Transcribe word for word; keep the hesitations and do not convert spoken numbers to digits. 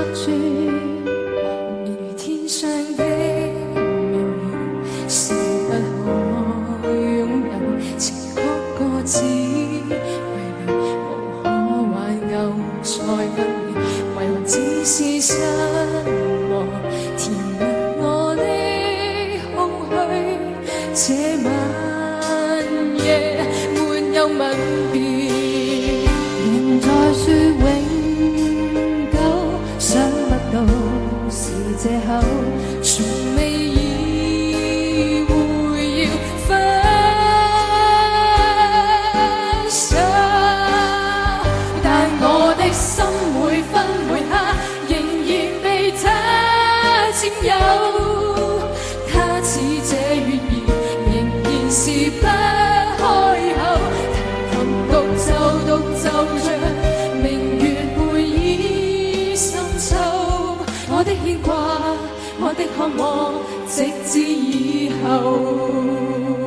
住，如天上的明月，是不可擁有。情曲歌詞，為了無可挽救再分離，為何只是失望，填滿我的空虛。這晚夜沒有吻別，仍在說永久，想不到是藉口，從未意會要分手。但我的心每分每刻仍然被他佔有，他似這月兒仍然是不開口，提琴獨奏獨奏着明月背倚深秋。我的牽掛，我的渴望，直至以後。